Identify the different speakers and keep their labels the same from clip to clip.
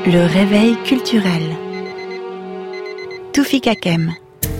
Speaker 1: Le réveil culturel. Toufik Hakem.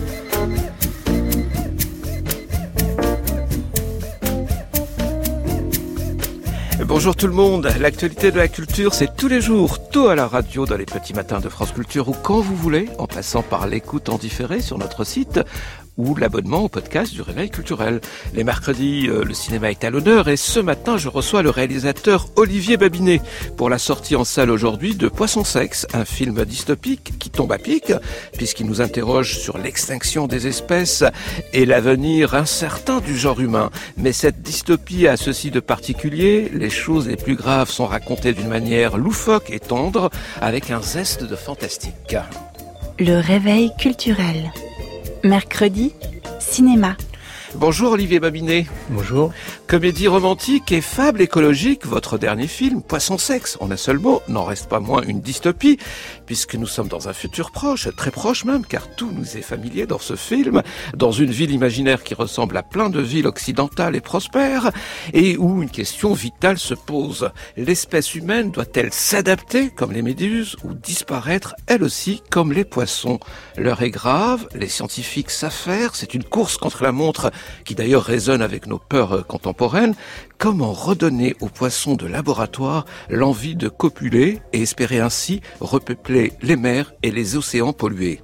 Speaker 2: Bonjour tout le monde, l'actualité de la culture c'est tous les jours, tôt à la radio dans les petits matins de France Culture ou quand vous voulez, en passant par l'écoute en différé sur notre site ou l'abonnement au podcast du Réveil Culturel. Les mercredis, le cinéma est à l'honneur et ce matin, je reçois le réalisateur Olivier Babinet pour la sortie en salle aujourd'hui de Poisson Sexe, un film dystopique qui tombe à pic puisqu'il nous interroge sur l'extinction des espèces et l'avenir incertain du genre humain. Mais cette dystopie a ceci de particulier, les choses les plus graves sont racontées d'une manière loufoque et tendre avec un zeste de fantastique.
Speaker 1: Le réveil culturel. Mercredi, cinéma.
Speaker 2: Bonjour Olivier Babinet.
Speaker 3: Bonjour.
Speaker 2: Comédie romantique et fable écologique, votre dernier film, Poisson Sexe, en un seul mot, n'en reste pas moins une dystopie, puisque nous sommes dans un futur proche, très proche même, car tout nous est familier dans ce film, dans une ville imaginaire qui ressemble à plein de villes occidentales et prospères, et où une question vitale se pose. L'espèce humaine doit-elle s'adapter comme les méduses, ou disparaître elle aussi comme les poissons? L'heure est grave, les scientifiques s'affairent, c'est une course contre la montre, qui d'ailleurs résonne avec nos peurs contemporaines. Comment redonner aux poissons de laboratoire l'envie de copuler et espérer ainsi repeupler les mers et les océans pollués?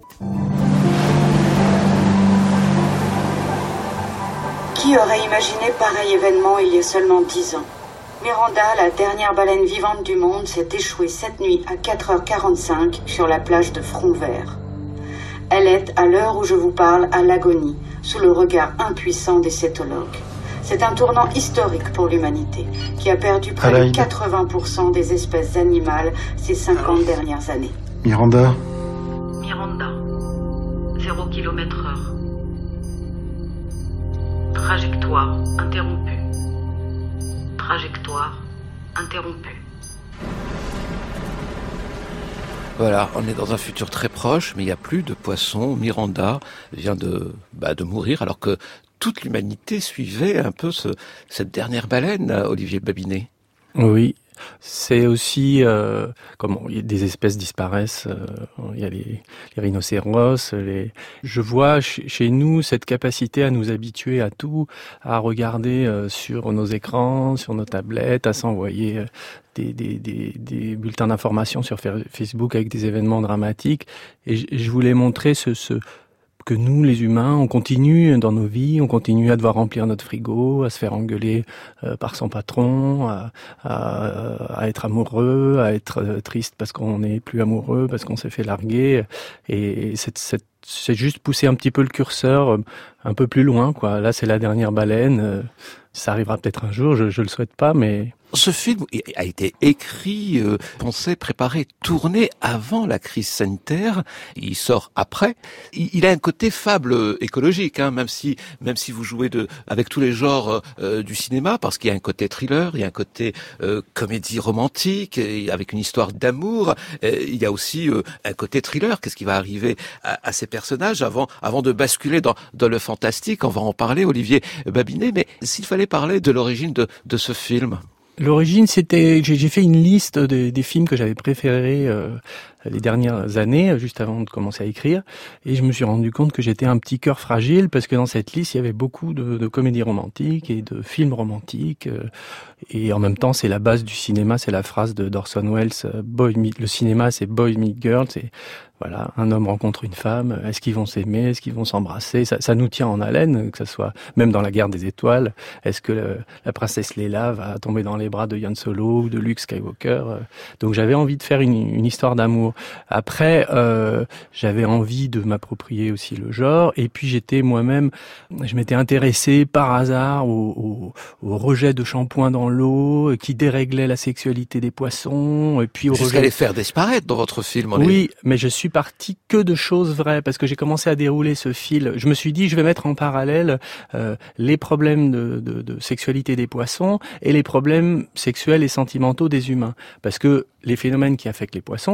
Speaker 4: Qui aurait imaginé pareil événement il y a seulement 10 ans? Miranda, la dernière baleine vivante du monde, s'est échouée cette nuit à 4h45 sur la plage de Front Vert. Elle est, à l'heure où je vous parle, à l'agonie, sous le regard impuissant des cétologues. C'est un tournant historique pour l'humanité, qui a perdu près de 80% des espèces animales ces 50 dernières années.
Speaker 3: Miranda,
Speaker 4: 0 km/h. Trajectoire interrompue. Trajectoire interrompue.
Speaker 2: Voilà, on est dans un futur très proche, mais il n'y a plus de poissons. Miranda vient de mourir, alors que toute l'humanité suivait un peu cette dernière baleine, Olivier Babinet.
Speaker 3: oui. C'est aussi, comme des espèces disparaissent, il y a les rhinocéros, je vois chez nous cette capacité à nous habituer à tout, à regarder sur nos écrans, sur nos tablettes, à s'envoyer des bulletins d'information sur Facebook avec des événements dramatiques. Et je voulais montrer que nous, les humains, on continue dans nos vies, on continue à devoir remplir notre frigo, à se faire engueuler par son patron, à être amoureux, à être triste parce qu'on n'est plus amoureux, parce qu'on s'est fait larguer. Et c'est juste pousser un petit peu le curseur un peu plus loin, quoi. Là, c'est la dernière baleine. Ça arrivera peut-être un jour, je le souhaite pas, mais...
Speaker 2: Ce film a été écrit, pensé, préparé, tourné avant la crise sanitaire. Il sort après. Il a un côté fable écologique, hein, même si vous jouez avec tous les genres du cinéma, parce qu'il y a un côté thriller, il y a un côté comédie romantique, avec une histoire d'amour. Il y a aussi un côté thriller. Qu'est-ce qui va arriver à ces personnages avant de basculer dans le fantastique? On va en parler, Olivier Babinet. Mais s'il fallait parler de l'origine de ce film.
Speaker 3: L'origine, c'était, j'ai fait une liste des films que j'avais préférés les dernières années, juste avant de commencer à écrire, et je me suis rendu compte que j'étais un petit cœur fragile parce que dans cette liste, il y avait beaucoup de comédies romantiques et de films romantiques, et en même temps, c'est la base du cinéma, c'est la phrase d'Orson Welles, le cinéma, c'est boy meet girl, c'est voilà, un homme rencontre une femme, est-ce qu'ils vont s'aimer, est-ce qu'ils vont s'embrasser, ça nous tient en haleine, que ça soit même dans la guerre des étoiles, est-ce que la princesse Leia va tomber dans les bras de Han Solo ou de Luke Skywalker, donc j'avais envie de faire une histoire d'amour. Après, j'avais envie de m'approprier aussi le genre, et puis je m'étais intéressé par hasard au rejet de shampoing dans l'eau, qui déréglait la sexualité des poissons, et puis
Speaker 2: jusqu'à les faire disparaître dans votre film.
Speaker 3: Oui, mais je suis parti que de choses vraies, parce que j'ai commencé à dérouler ce fil. Je me suis dit, je vais mettre en parallèle les problèmes de sexualité des poissons et les problèmes sexuels et sentimentaux des humains, parce que les phénomènes qui affectent les poissons, c'est des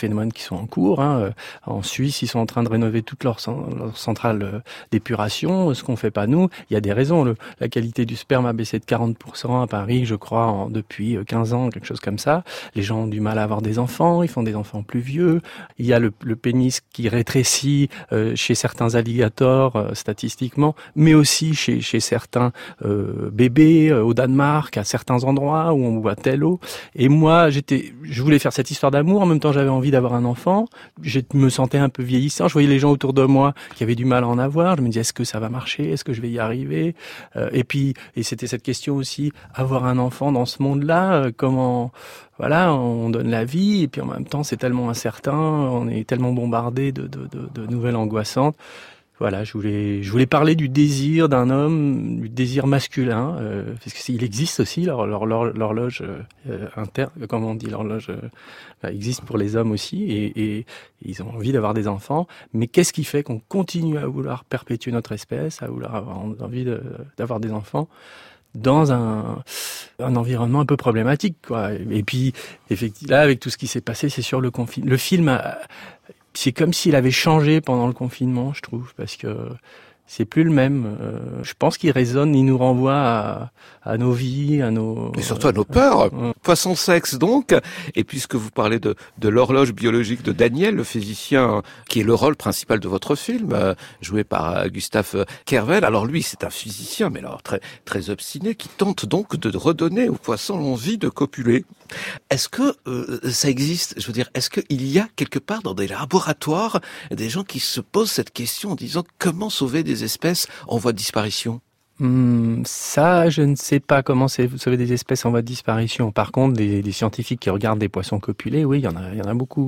Speaker 3: phénomènes qui sont en cours. En Suisse, ils sont en train de rénover toutes leurs centrales d'épuration, ce qu'on fait pas nous. Il y a des raisons. La qualité du sperme a baissé de 40% à Paris, je crois, depuis 15 ans, quelque chose comme ça. Les gens ont du mal à avoir des enfants, ils font des enfants plus vieux. Il y a le pénis qui rétrécit chez certains alligators, statistiquement, mais aussi chez certains bébés au Danemark, à certains endroits où on boit telle eau. Et moi, je voulais faire cette histoire d'amour, en même temps j'avais envie d'avoir un enfant. Je me sentais un peu vieillissant, je voyais les gens autour de moi qui avaient du mal à en avoir. Je me disais, est-ce que ça va marcher? Est-ce que je vais y arriver? Et c'était cette question aussi, avoir un enfant dans ce monde-là, comment... Voilà, on donne la vie, et puis en même temps c'est tellement incertain, on est tellement bombardé de nouvelles angoissantes. Voilà, je voulais parler du désir d'un homme, du désir masculin, parce qu'il existe aussi l'horloge interne, comme on dit, l'horloge existe pour les hommes aussi, et ils ont envie d'avoir des enfants. Mais qu'est-ce qui fait qu'on continue à vouloir perpétuer notre espèce, à vouloir avoir envie d'avoir des enfants dans un environnement un peu problématique, quoi. Et puis, effectivement, là, avec tout ce qui s'est passé, c'est sur le confinement. Le film, c'est comme s'il avait changé pendant le confinement, je trouve, parce que c'est plus le même. Je pense qu'il résonne, il nous renvoie à nos vies, à nos...
Speaker 2: Et surtout à nos peurs. Poisson sexe, donc. Et puisque vous parlez de l'horloge biologique de Daniel, le physicien, qui est le rôle principal de votre film, joué par Gustave Kervel. Alors lui, c'est un physicien, mais alors très, très obstiné, qui tente donc de redonner aux poissons l'envie de copuler. Est-ce que ça existe? Je veux dire, est-ce qu'il y a quelque part dans des laboratoires des gens qui se posent cette question en disant comment sauver des espèces en voie de disparition?
Speaker 3: Ça, je ne sais pas comment sauver des espèces en voie de disparition. Par contre, des scientifiques qui regardent des poissons copulés, oui, il y en a beaucoup.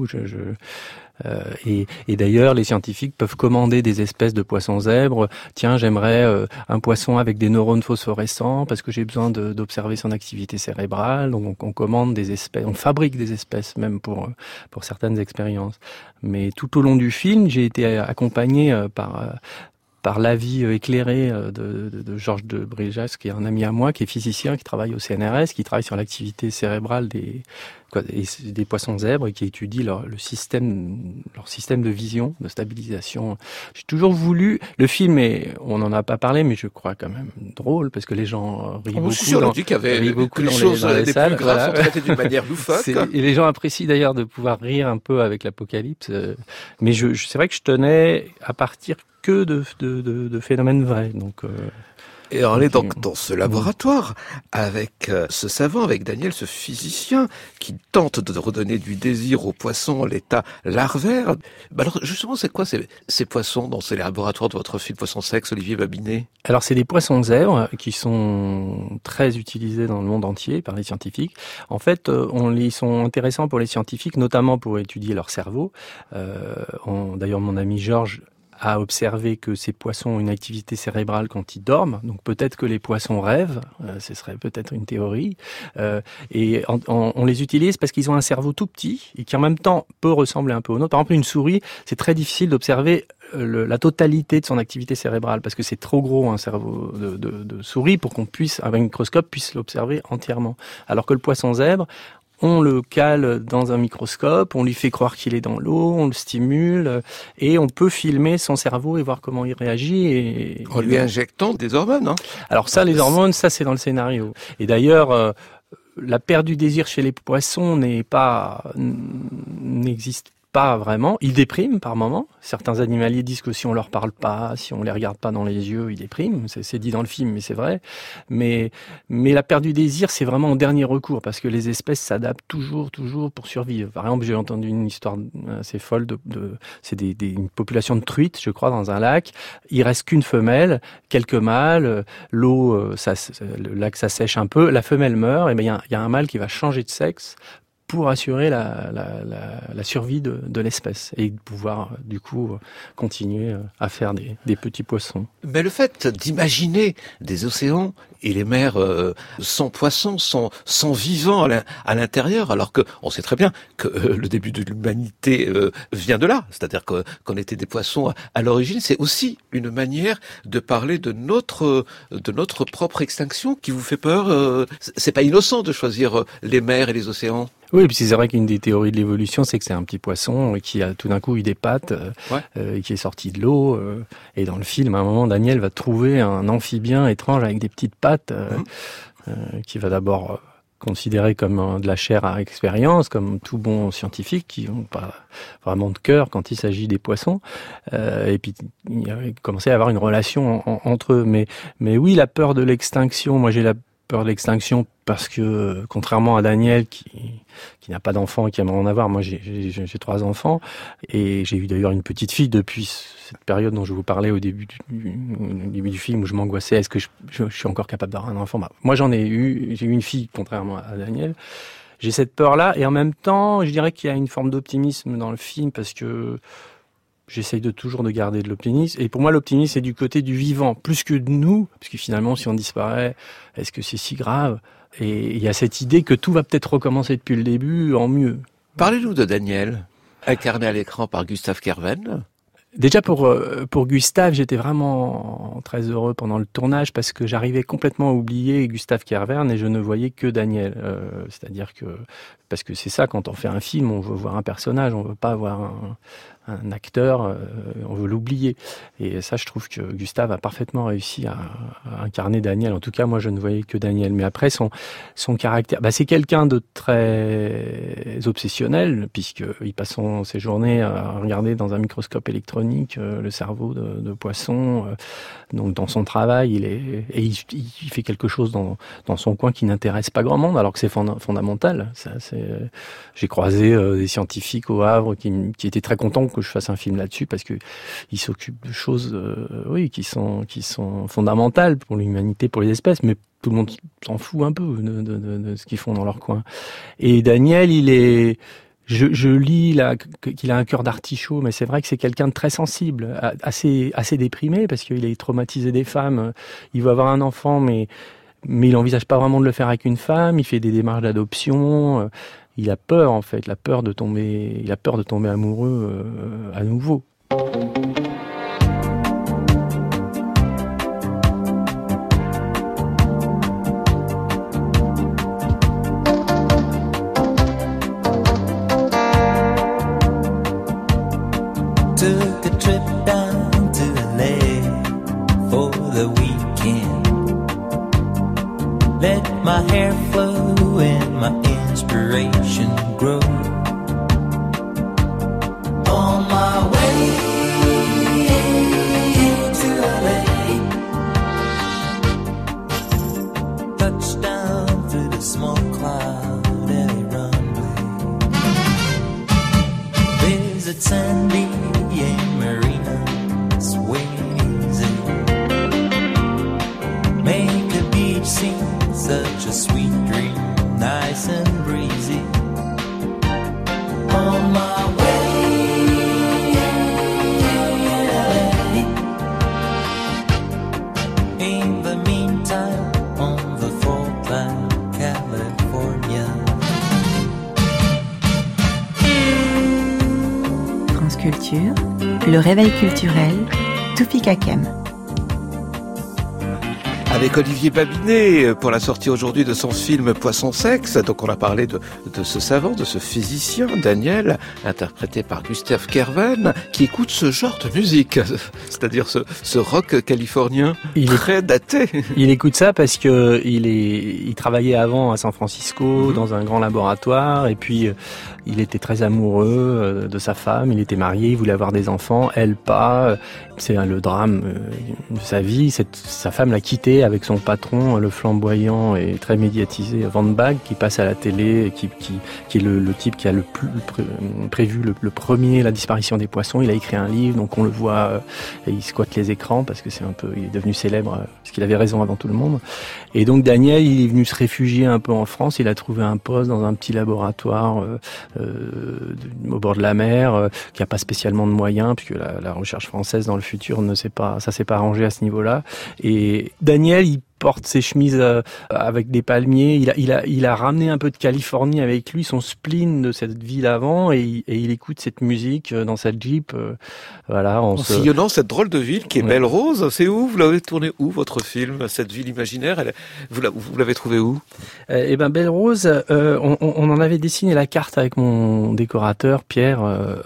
Speaker 3: Et d'ailleurs, les scientifiques peuvent commander des espèces de poissons zèbres. Tiens, j'aimerais un poisson avec des neurones phosphorescents parce que j'ai besoin d'observer son activité cérébrale. Donc, on commande des espèces, on fabrique des espèces même pour certaines expériences. Mais tout au long du film, j'ai été accompagné par l'avis éclairé de Georges de Bréjas, qui est un ami à moi, qui est physicien, qui travaille au CNRS, qui travaille sur l'activité cérébrale des poissons zèbres et qui étudie leur système de vision, de stabilisation. J'ai toujours voulu... Le film on n'en a pas parlé, mais je crois quand même drôle, parce que les gens rient beaucoup.
Speaker 2: On dit qu'il y avait beaucoup de choses
Speaker 3: dans les salles,
Speaker 2: plus graves sont traitées d'une manière loufoque.
Speaker 3: Et les gens apprécient d'ailleurs de pouvoir rire un peu avec l'apocalypse. Mais c'est vrai que je tenais à partir que de phénomènes vrais. Donc,
Speaker 2: et on est donc dans ce laboratoire avec ce savant, avec Daniel, ce physicien qui tente de redonner du désir aux poissons à l'état larvaire. Alors justement, c'est quoi ces poissons dans ces laboratoires de votre film Poisson sexe, Olivier Babinet?
Speaker 3: Alors c'est des poissons zèbres qui sont très utilisés dans le monde entier par les scientifiques. En fait, ils sont intéressants pour les scientifiques, notamment pour étudier leur cerveau. D'ailleurs, mon ami Georges a observé que ces poissons ont une activité cérébrale quand ils dorment. Donc peut-être que les poissons rêvent, ce serait peut-être une théorie. Et on les utilise parce qu'ils ont un cerveau tout petit et qui en même temps peut ressembler un peu au nôtre. Par exemple, une souris, c'est très difficile d'observer la totalité de son activité cérébrale parce que c'est trop gros un cerveau de souris pour qu'on puisse, avec un microscope, puisse l'observer entièrement. Alors que le poisson zèbre, on le cale dans un microscope, on lui fait croire qu'il est dans l'eau, on le stimule et on peut filmer son cerveau et voir comment il réagit.
Speaker 2: En lui injectant des hormones, hein.
Speaker 3: Alors ça, les hormones, ça c'est dans le scénario. Et d'ailleurs, la perte du désir chez les poissons n'existe pas vraiment. Ils dépriment par moment. Certains animaliers disent que si on leur parle pas, si on les regarde pas dans les yeux, ils dépriment. C'est dit dans le film, mais c'est vrai. Mais la perte du désir, c'est vraiment en dernier recours parce que les espèces s'adaptent toujours pour survivre. Par exemple, j'ai entendu une histoire assez folle c'est une population de truites, je crois, dans un lac. Il reste qu'une femelle, quelques mâles. L'eau, le lac s'assèche un peu. La femelle meurt. Et ben il y a un mâle qui va changer de sexe pour assurer la survie de l'espèce et pouvoir du coup continuer à faire des petits poissons.
Speaker 2: Mais le fait d'imaginer des océans et les mers sans poissons, sans vivants à l'intérieur, alors que on sait très bien que le début de l'humanité vient de là, c'est-à-dire qu'on était des poissons à l'origine, c'est aussi une manière de parler de notre propre extinction qui vous fait peur. C'est pas innocent de choisir les mers et les océans.
Speaker 3: Oui, puis c'est vrai qu'une des théories de l'évolution, c'est que c'est un petit poisson qui a tout d'un coup eu des pattes, qui est sorti de l'eau. Et dans le film, à un moment, Daniel va trouver un amphibien étrange avec des petites pattes, qui va d'abord considéré comme de la chair à expérience, comme tout bon scientifique qui n'ont pas vraiment de cœur quand il s'agit des poissons. Et puis il a commencé à avoir une relation entre eux. Mais oui, la peur de l'extinction, moi j'ai la peur de l'extinction parce que, contrairement à Daniel qui n'a pas d'enfant et qui aimerait en avoir, moi j'ai 3 enfants et j'ai eu d'ailleurs une petite fille depuis cette période dont je vous parlais au début du film où je m'angoissais. Est-ce que je suis encore capable d'avoir un enfant? Moi j'ai eu une fille, contrairement à Daniel. J'ai cette peur-là et en même temps, je dirais qu'il y a une forme d'optimisme dans le film parce que j'essaye toujours de garder de l'optimisme. Et pour moi, l'optimisme, c'est du côté du vivant, plus que de nous. Parce que finalement, si on disparaît, est-ce que c'est si grave? Et il y a cette idée que tout va peut-être recommencer depuis le début en mieux.
Speaker 2: Parlez-nous de Daniel, incarné à l'écran par Gustave Kerven.
Speaker 3: Déjà pour Gustave, j'étais vraiment très heureux pendant le tournage parce que j'arrivais complètement à oublier Gustave Kerven et je ne voyais que Daniel. C'est-à-dire que parce que c'est ça, quand on fait un film, on veut voir un personnage, on veut pas voir un acteur, on veut l'oublier. Et ça, je trouve que Gustave a parfaitement réussi à incarner Daniel. En tout cas, moi, je ne voyais que Daniel. Mais après, son caractère, c'est quelqu'un de très obsessionnel, puisqu'il passe ses journées à regarder dans un microscope électronique le cerveau de poisson. Donc, dans son travail, il fait quelque chose dans son coin qui n'intéresse pas grand monde, alors que c'est fondamental. J'ai croisé des scientifiques au Havre qui étaient très contents que je fasse un film là-dessus parce que ils s'occupent de choses qui sont fondamentales pour l'humanité, pour les espèces, mais tout le monde s'en fout un peu de ce qu'ils font dans leur coin. Et Daniel, je lis là qu'il a un cœur d'artichaut, mais c'est vrai que c'est quelqu'un de très sensible, assez déprimé parce qu'il est traumatisé des femmes. Il veut avoir un enfant, mais il envisage pas vraiment de le faire avec une femme. Il fait des démarches d'adoption. Il a peur, en fait, il a peur de tomber amoureux à nouveau.
Speaker 5: Took a trip down to LA for the weekend. Let my hair flow and my inspiration grow. On my way to LA, touchdown through the small cloud alley runway. Visit Sandy and Marina, swing easy. Make the beach seem such a sweet dream, nice and breezy. On my way, in the meantime, on the Fort Line, California.
Speaker 1: France Culture, le réveil culturel, Toufik Hakem.
Speaker 2: Avec Olivier Babinet pour la sortie aujourd'hui de son film Poisson sexe. Donc on a parlé de ce savant, de ce physicien, Daniel, interprété par Gustave Kerven, qui écoute ce genre de musique, c'est-à-dire ce rock californien très daté.
Speaker 3: Il écoute ça parce que il travaillait avant à San Francisco dans un grand laboratoire et puis il était très amoureux de sa femme, il était marié, il voulait avoir des enfants, elle pas. C'est le drame de sa vie. Sa femme l'a quitté avec son patron, le flamboyant et très médiatisé Van Bag, qui passe à la télé, qui est le type qui a le plus prévu le premier la disparition des poissons. Il a écrit un livre, donc on le voit, et il squatte les écrans parce que il est devenu célèbre parce qu'il avait raison avant tout le monde. Et donc Daniel, il est venu se réfugier un peu en France. Il a trouvé un poste dans un petit laboratoire au bord de la mer, qui a pas spécialement de moyens puisque la recherche française dans le futur ça s'est pas arrangé à ce niveau-là. Et Daniel, porte ses chemises avec des palmiers. Il a ramené un peu de Californie avec lui, son spleen de cette vie d'avant, et il écoute cette musique dans sa Jeep. Voilà,
Speaker 2: en sillonnant cette drôle de ville qui est Belle Rose. C'est où? Vous l'avez tourné où, votre film? Cette ville imaginaire, vous l'avez trouvé où?
Speaker 3: Belle Rose, on en avait dessiné la carte avec mon décorateur Pierre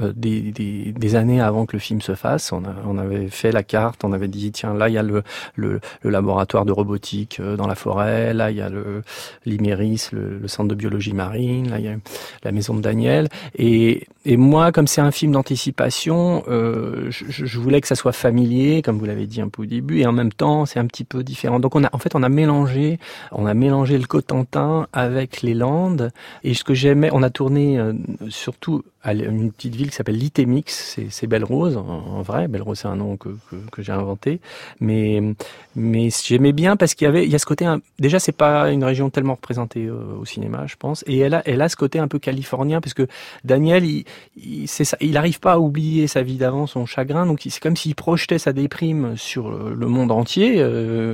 Speaker 3: des années avant que le film se fasse. On avait fait la carte, on avait dit tiens, là il y a le laboratoire de robotique dans la forêt, là il y a l'Iméris, le centre de biologie marine, là il y a la maison de Daniel, et moi, comme c'est un film d'anticipation, je voulais que ça soit familier, comme vous l'avez dit un peu au début, et en même temps c'est un petit peu différent. Donc on a mélangé le Cotentin avec les Landes, et ce que j'aimais, on a tourné surtout à une petite ville qui s'appelle Litémix, c'est Belle Rose, en vrai. Belle Rose, c'est un nom que j'ai inventé. Mais j'aimais bien parce qu'il y a ce côté, déjà c'est pas une région tellement représentée au cinéma, je pense. Et elle a ce côté un peu californien, parce que Daniel, il arrive pas à oublier sa vie d'avant, son chagrin. Donc c'est comme s'il projetait sa déprime sur le monde entier.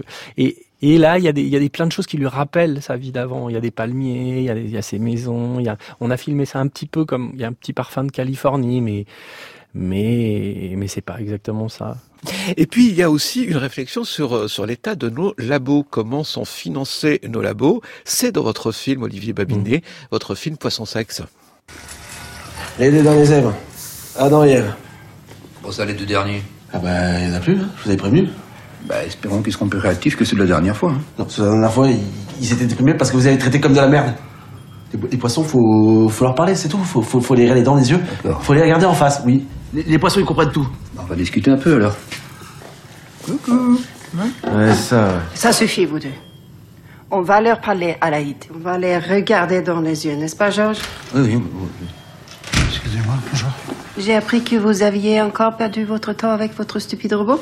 Speaker 3: Et là, il y a plein de choses qui lui rappellent sa vie d'avant. Il y a des palmiers, il y a ses maisons. On a filmé ça un petit peu comme, il y a un petit parfum de Californie, mais c'est pas exactement ça.
Speaker 2: Et puis, il y a aussi une réflexion sur l'état de nos labos. Comment sont financés nos labos? C'est dans votre film, Olivier Babinet, votre film Poisson-sexe.
Speaker 6: Les deux derniers zèbres. Adam et Ève.
Speaker 7: Bon, ça, les deux derniers.
Speaker 6: Ah bah, il n'y en a plus, hein. Je vous avais prévenu.
Speaker 7: Bah, espérons qu'ils seront plus réactifs que ceux de la dernière fois. Hein.
Speaker 6: Non, ceux de la dernière fois, ils étaient déprimés parce que vous avez traité comme de la merde. Les poissons, faut leur parler, c'est tout. Faut les regarder dans les yeux.
Speaker 7: D'accord.
Speaker 6: Faut les regarder en face, oui. Les poissons, ils comprennent tout.
Speaker 7: On va discuter un peu, alors. Coucou.
Speaker 6: Ouais, ça...
Speaker 8: Ça suffit, vous deux. On va leur parler à l'Aïd. On va les regarder dans les yeux, n'est-ce pas, Georges?
Speaker 7: Oui.
Speaker 9: Excusez-moi, bonjour.
Speaker 8: J'ai appris que vous aviez encore perdu votre temps avec votre stupide robot.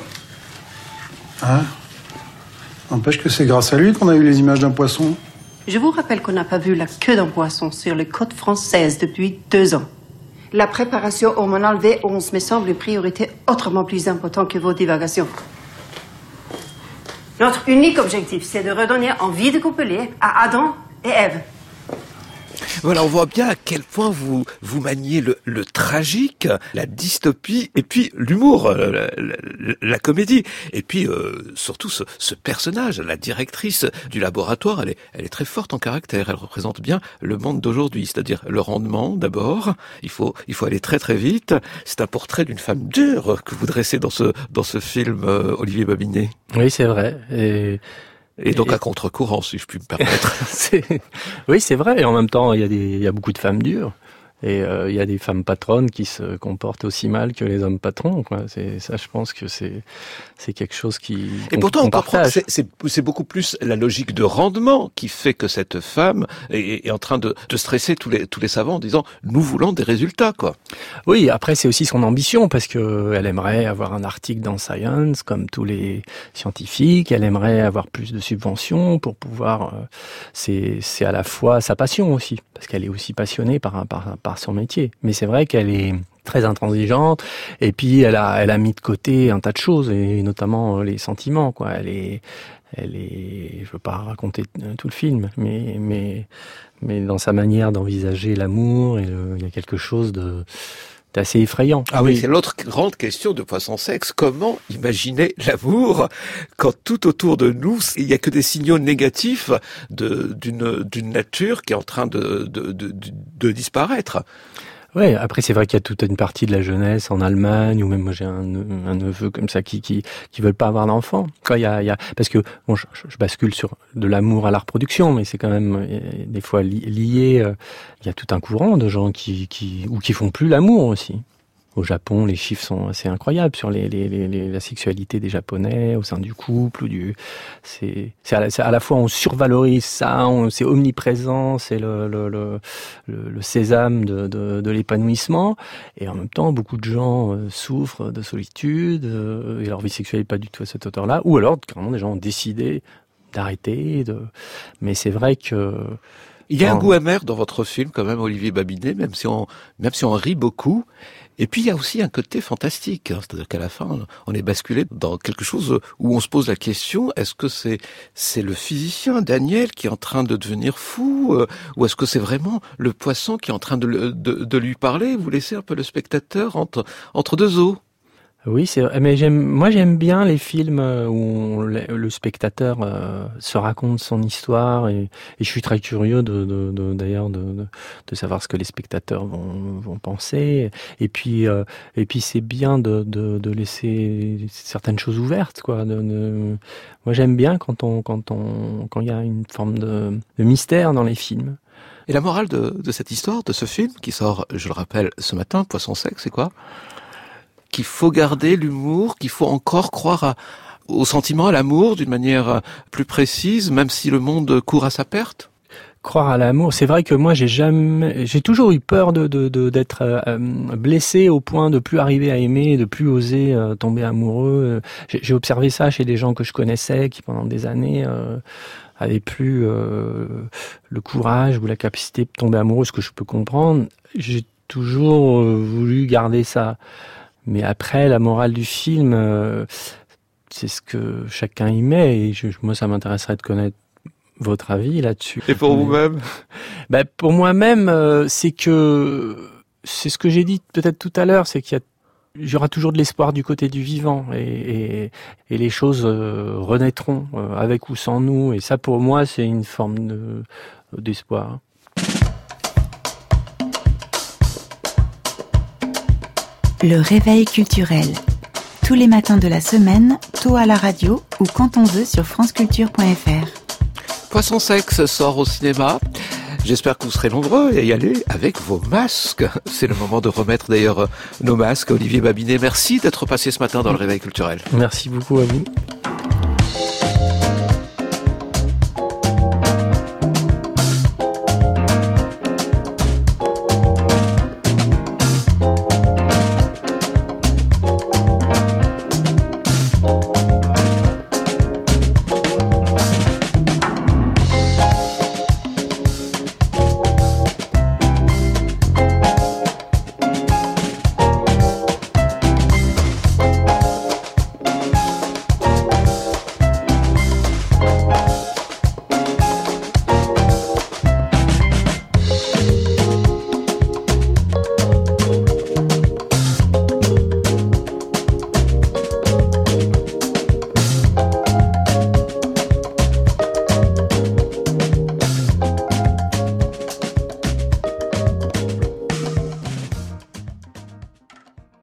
Speaker 9: Ah. N'empêche que c'est grâce à lui qu'on a eu les images d'un poisson.
Speaker 8: Je vous rappelle qu'on n'a pas vu la queue d'un poisson sur les côtes françaises depuis 2 ans. La préparation hormonale V11 me semble une priorité autrement plus importante que vos divagations. Notre unique objectif, c'est de redonner envie de coupler à Adam et Ève.
Speaker 2: Voilà, on voit bien à quel point vous maniez le tragique, la dystopie, et puis l'humour, la comédie. Et puis, surtout, ce personnage, la directrice du laboratoire, elle est très forte en caractère. Elle représente bien le monde d'aujourd'hui, c'est-à-dire le rendement, d'abord. Il faut aller très très vite. C'est un portrait d'une femme dure que vous dressez dans ce film, Olivier Babinet.
Speaker 3: Oui, c'est vrai.
Speaker 2: Et donc à contre-courant, si je puis me permettre.
Speaker 3: Oui, c'est vrai. Et en même temps, il y a beaucoup de femmes dures. Et il y a des femmes patronnes qui se comportent aussi mal que les hommes patrons, quoi. Ça, je pense que c'est quelque chose qui.
Speaker 2: Et pourtant, on comprend
Speaker 3: partage.
Speaker 2: que c'est beaucoup plus la logique de rendement qui fait que cette femme est en train de stresser tous les savants en disant nous voulons des résultats, quoi.
Speaker 3: Oui, après c'est aussi son ambition, parce que elle aimerait avoir un article dans Science comme tous les scientifiques. Elle aimerait avoir plus de subventions pour pouvoir. C'est à la fois sa passion aussi, parce qu'elle est aussi passionnée par son métier. Mais c'est vrai qu'elle est très intransigeante, et puis elle a mis de côté un tas de choses, et notamment les sentiments, quoi. Elle est, je veux pas raconter tout le film, mais dans sa manière d'envisager l'amour, il y a quelque chose d'assez effrayant.
Speaker 2: Ah oui, c'est l'autre grande question de Poisson-sexe. Comment imaginer l'amour quand tout autour de nous, il n'y a que des signaux négatifs d'une nature qui est en train de disparaître?
Speaker 3: Ouais, après c'est vrai qu'il y a toute une partie de la jeunesse en Allemagne, ou même moi j'ai un neveu comme ça qui veulent pas avoir d'enfants. Quoi, il y a parce que bon, je bascule sur de l'amour à la reproduction, mais c'est quand même des fois lié. Il y a tout un courant de gens qui font plus l'amour aussi. Au Japon, les chiffres sont assez incroyables sur la sexualité des Japonais au sein du couple c'est à la fois on survalorise ça, c'est omniprésent, c'est le sésame de l'épanouissement, et en même temps beaucoup de gens souffrent de solitude et leur vie sexuelle n'est pas du tout à cette hauteur-là, ou alors carrément des gens ont décidé d'arrêter. Mais c'est vrai que
Speaker 2: Il y a un goût amer dans votre film, quand même, Olivier Babinet, même si on rit beaucoup. Et puis, il y a aussi un côté fantastique. C'est-à-dire qu'à la fin, on est basculé dans quelque chose où on se pose la question, est-ce que c'est le physicien, Daniel, qui est en train de devenir fou, ou est-ce que c'est vraiment le poisson qui est en train de lui parler? Vous laissez un peu le spectateur entre deux eaux.
Speaker 3: Oui, c'est vrai. Mais j'aime bien les films où le spectateur se raconte son histoire et je suis très curieux d'ailleurs de savoir ce que les spectateurs vont penser. Et puis c'est bien de laisser certaines choses ouvertes, quoi. Moi j'aime bien quand il y a une forme de mystère dans les films.
Speaker 2: Et la morale de cette histoire, de ce film qui sort, je le rappelle, ce matin, Poisson sec, c'est quoi? Qu'il faut garder l'humour, qu'il faut encore croire au sentiment, à l'amour d'une manière plus précise, même si le monde court à sa perte.
Speaker 3: Croire à l'amour, c'est vrai que moi j'ai toujours eu peur d'être blessé au point de plus arriver à aimer, de plus oser tomber amoureux. J'ai observé ça chez des gens que je connaissais qui pendant des années avaient plus le courage ou la capacité de tomber amoureux, ce que je peux comprendre. J'ai toujours voulu garder ça. Mais après, la morale du film, c'est ce que chacun y met. Et moi, ça m'intéresserait de connaître votre avis là-dessus.
Speaker 2: Et pour vous-même?
Speaker 3: Pour moi-même, c'est ce que j'ai dit peut-être tout à l'heure, c'est qu'il y aura toujours de l'espoir du côté du vivant. Et les choses renaîtront avec ou sans nous. Et ça, pour moi, c'est une forme d'espoir.
Speaker 1: Le réveil culturel. Tous les matins de la semaine, tôt à la radio ou quand on veut sur franceculture.fr.
Speaker 2: Poisson sec sort au cinéma. J'espère que vous serez nombreux à y aller avec vos masques. C'est le moment de remettre d'ailleurs nos masques. Olivier Babinet, merci d'être passé ce matin dans le réveil culturel.
Speaker 3: Merci beaucoup à vous.